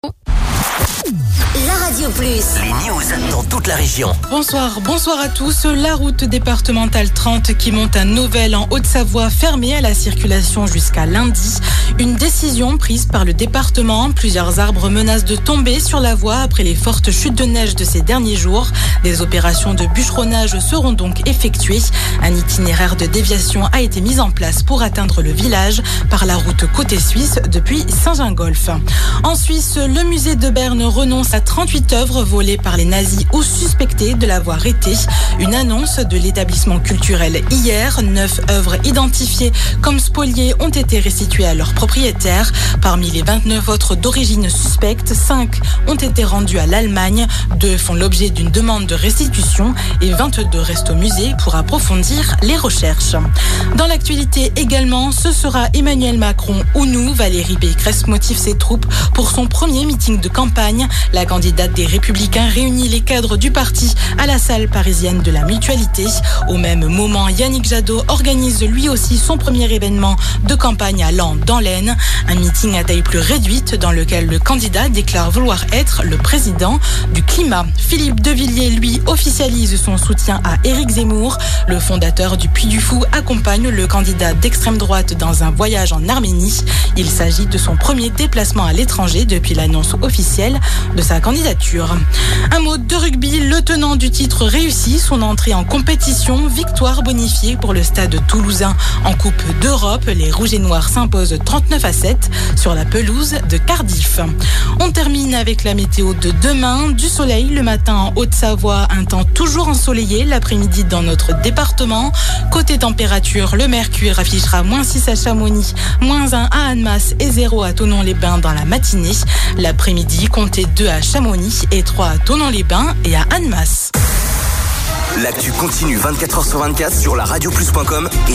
La Radio Plus. Les news dans toute la région. Bonsoir à tous. La route départementale 30 qui monte à Novelle en Haute-Savoie fermée à la circulation jusqu'à lundi. Une décision prise par le département. Plusieurs arbres menacent de tomber sur la voie après les fortes chutes de neige de ces derniers jours. Des opérations de bûcheronnage seront donc effectuées. Un itinéraire de déviation a été mis en place pour atteindre le village par la route côté suisse depuis Saint-Gingolph. En Suisse, le musée de Berne renonce à 38 œuvres volées par les nazis ou suspectées de l'avoir été. Une annonce de l'établissement culturel hier. 9 œuvres identifiées comme spoliées ont été restituées à leurs propriétaires. Parmi les 29 autres d'origine suspecte, 5 ont été rendues à l'Allemagne. 2 font l'objet d'une demande de restitution et 22 restent au musée pour approfondir les recherches. Dans l'actualité également, ce sera Emmanuel Macron ou nous. Valérie Pécresse motive ses troupes pour son premier meeting de campagne. La candidate des Républicains réunit les cadres du parti à la salle parisienne de la Mutualité. Au même moment, Yannick Jadot organise lui aussi son premier événement de campagne à Laon dans l'Aisne. Un meeting à taille plus réduite dans lequel le candidat déclare vouloir être le président du climat. Philippe Devilliers, lui, officialise son soutien à Éric Zemmour. Le fondateur du Puy du Fou accompagne le candidat d'extrême droite dans un voyage en Arménie. Il s'agit de son premier déplacement à l'étranger depuis l'annonce officielle de sa candidature. Un mot de rugby, le tenant du titre réussit son entrée en compétition. Victoire bonifiée pour le Stade Toulousain en Coupe d'Europe. Les Rouges et Noirs s'imposent 39-7 sur la pelouse de Cardiff. On termine avec la météo de demain. Du soleil le matin en Haute-Savoie, un temps toujours ensoleillé l'après-midi dans notre département. Côté température, le mercure affichera -6 à Chamonix, -1 à Annemasse et 0 à Thonon-les-Bains dans la matinée. L'après-midi, comptez 2 à Chamonix et 3 à Thonon-les-Bains et à Annemasse. L'actu continue 24h sur 24 sur la radioplus.com.